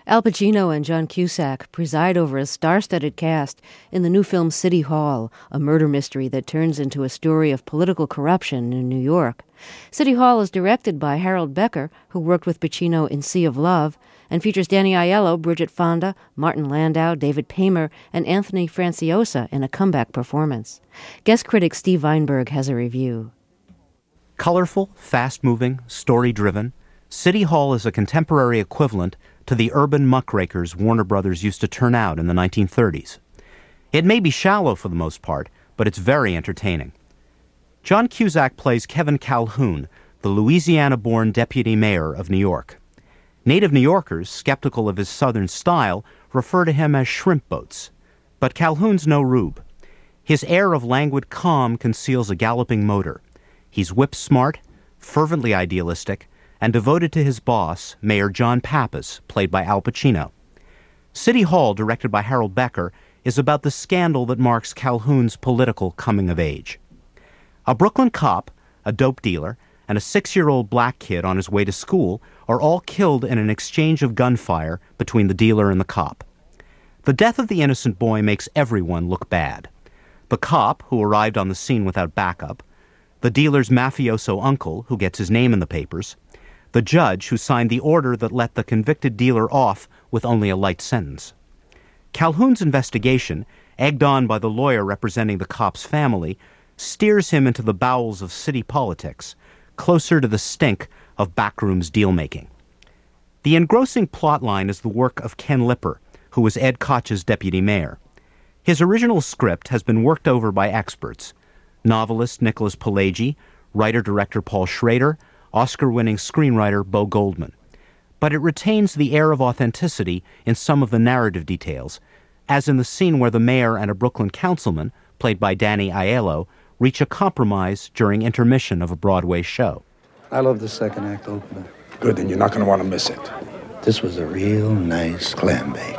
Al Pacino and John Cusack preside over a star-studded cast in the new film City Hall, a murder mystery that turns into a story of political corruption in New York. City Hall is directed by Harold Becker, who worked with Pacino in Sea of Love, and features Danny Aiello, Bridget Fonda, Martin Landau, David Paymer, and Anthony Franciosa in a comeback performance. Guest critic Steve Weinberg has a review. Colorful, fast-moving, story-driven, City Hall is a contemporary equivalent to the urban muckrakers Warner Brothers used to turn out in the 1930s. It may be shallow for the most part, but it's very entertaining. John Cusack plays Kevin Calhoun, the Louisiana-born deputy mayor of New York. Native New Yorkers, skeptical of his southern style, refer to him as shrimp boats. But Calhoun's no rube. His air of languid calm conceals a galloping motor. He's whip-smart, fervently idealistic, and devoted to his boss, Mayor John Pappas, played by Al Pacino. City Hall, directed by Harold Becker, is about the scandal that marks Calhoun's political coming-of-age. A Brooklyn cop, a dope dealer, and a 6-year-old black kid on his way to school are all killed in an exchange of gunfire between the dealer and the cop. The death of the innocent boy makes everyone look bad. The cop, who arrived on the scene without backup, the dealer's mafioso uncle, who gets his name in the papers, the judge who signed the order that let the convicted dealer off with only a light sentence. Calhoun's investigation, egged on by the lawyer representing the cop's family, steers him into the bowels of city politics, closer to the stink of backrooms deal-making. The engrossing plotline is the work of Ken Lipper, who was Ed Koch's deputy mayor. His original script has been worked over by experts: novelist Nicholas Pileggi, writer-director Paul Schrader, Oscar-winning screenwriter Bo Goldman. But it retains the air of authenticity in some of the narrative details, as in the scene where the mayor and a Brooklyn councilman, played by Danny Aiello, reach a compromise during intermission of a Broadway show. I love the second act opener. Good, then you're not going to want to miss it. This was a real nice clam bake.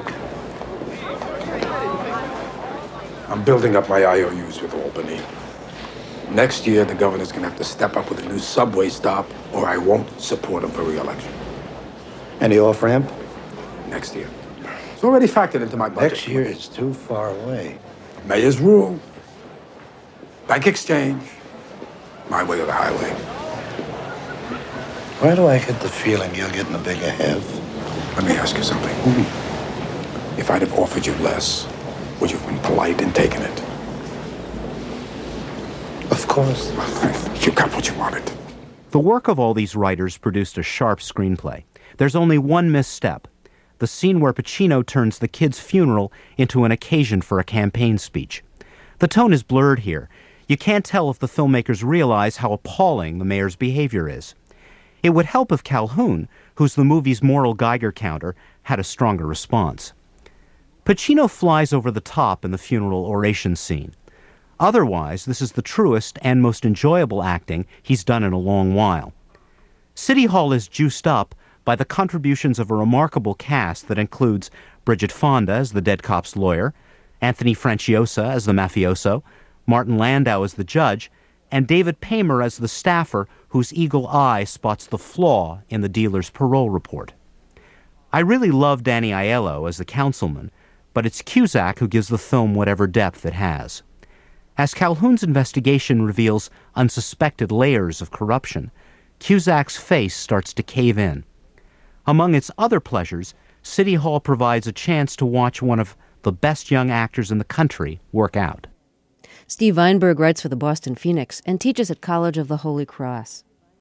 I'm building up my IOUs with Albany. Next year, the governor's going to have to step up with a new subway stop, or I won't support him for re-election. Any off-ramp? Next year. It's already factored into my budget. Next year is too far away. Mayor's rule. Bank exchange. My way or the highway. Why do I get the feeling you're getting a bigger half? Let me ask you something. If I'd have offered you less, would you have been polite in taking it? Of course. You got what you wanted. The work of all these writers produced a sharp screenplay. There's only one misstep: the scene where Pacino turns the kid's funeral into an occasion for a campaign speech. The tone is blurred here. You can't tell if the filmmakers realize how appalling the mayor's behavior is. It would help if Calhoun, who's the movie's moral Geiger counter, had a stronger response. Pacino flies over the top in the funeral oration scene. Otherwise, this is the truest and most enjoyable acting he's done in a long while. City Hall is juiced up by the contributions of a remarkable cast that includes Bridget Fonda as the dead cop's lawyer, Anthony Franciosa as the mafioso, Martin Landau as the judge, and David Paymer as the staffer whose eagle eye spots the flaw in the dealer's parole report. I really love Danny Aiello as the councilman, but it's Cusack who gives the film whatever depth it has. As Calhoun's investigation reveals unsuspected layers of corruption, Cusack's face starts to cave in. Among its other pleasures, City Hall provides a chance to watch one of the best young actors in the country work out. Steve Weinberg writes for the Boston Phoenix and teaches at College of the Holy Cross.